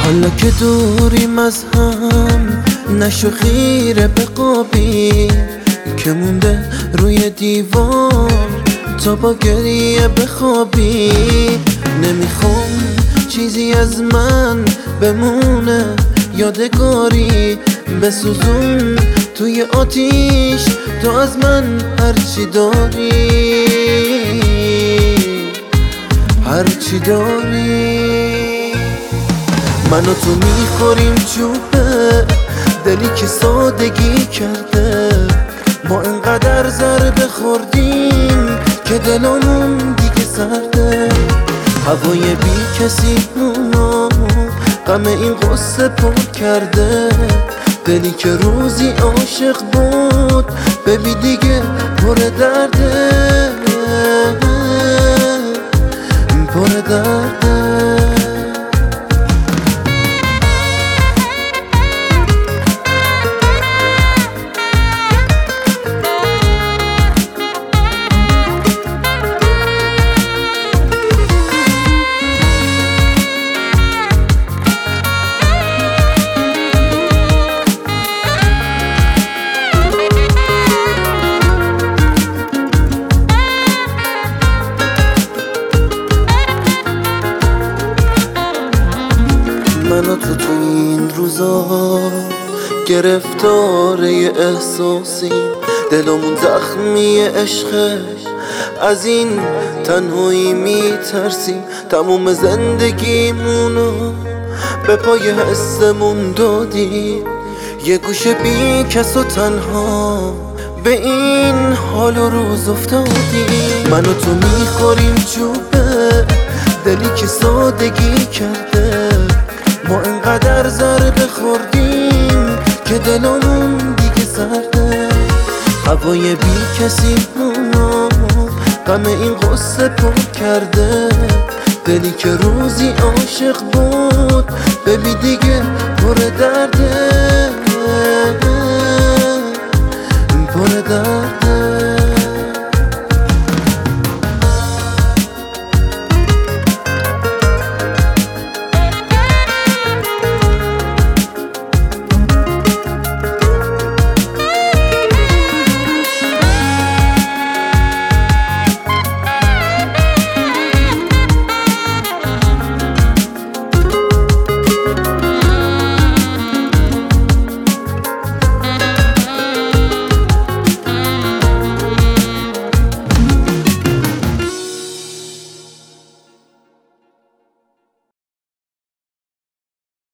حالا که دوریم از هم نشو خیره به قابی که مونده روی دیوار تا با گریه بخوابی. نمیخوام چیزی از من بمونه یادگاری، بسوزون توی آتیش تو از من هرچی داری، هرچی داری. من و تو میخوریم چوبه دلی که سادگی کرده، ما انقدر ضربه خوردیم که دلمون دیگه سرده. هوای بی کسی مونو غم این قصه پر کرده، دلی که روزی عاشق بود ببین دیگه پر درده، پر درده. من و تو این روزا گرفتار یه احساسی، دلمون زخمی عشقه، از این تنهایی میترسیم. تموم زندگیمونو به پای حسمون دادیم، یه گوشه بی کس و تنها به این حال و روز افتادیم. من و تو میخوریم چوبه دلی که سادگی کرده، ما انقدر ضربه خوردیم که دلمون دیگه سرده. هوای بی کسی مونو غم این قصه پر کرده، دلی که روزی عاشق بود ببین دیگه پر درده.